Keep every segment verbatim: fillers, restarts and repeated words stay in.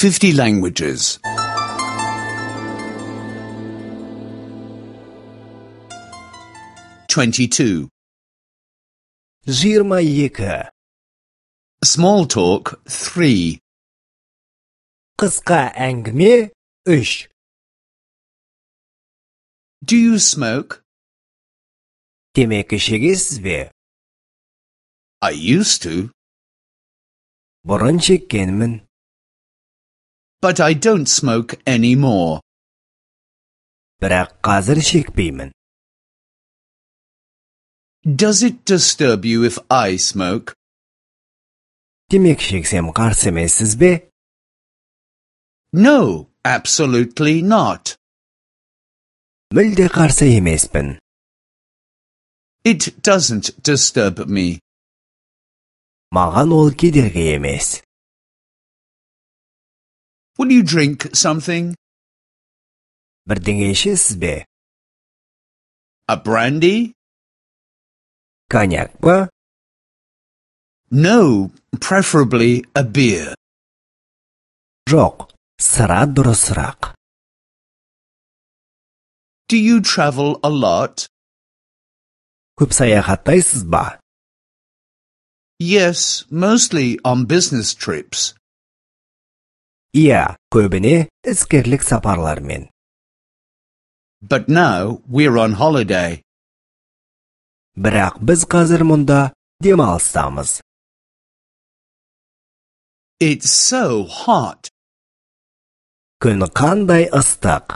fifty languages. twenty-two. жыйырма эки. Small talk three. Кыска әңгіме үч. Do you smoke? Темекі шегесіз бе? I used to, Бұрын шеккенмін. but I don't smoke anymore. Бірақ қазір шекпеймін. Does it disturb you if I smoke? Темекі шексем қарсы емессіз бе? No, absolutely not. Мүлде қарсы емеспін. It doesn't disturb me. Маған ол кедергі емес. Will you drink something? Бірдеңе ішесіз бе? A brandy? Коньяк па? No, preferably a beer. Жоқ, сыра дұрысырақ. Do you travel a lot? Көп саяхаттайсыз ба? Yes, mostly on business trips. Иә, көбіне іскерлік сапарлармен. But now we're on holiday. Бірақ біз қазір мұнда демалыстамыз. It's so hot. Күн қандай ыстық.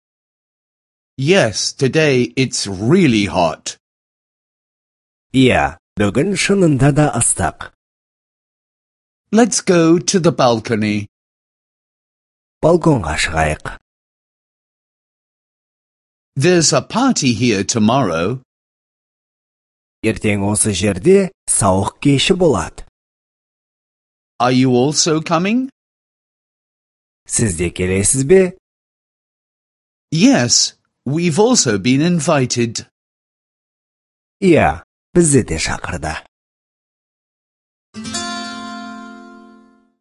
Yes, today it's really hot. Иә, бүгін шынында да ыстық. Let's go to the balcony. Балконға шығайық. There's a party here tomorrow. Ертең осы жерде сауық кеші болады. Are you also coming? Сіз де келесіз бе? Yes, we've also been invited. Иә, бізді де шақырды.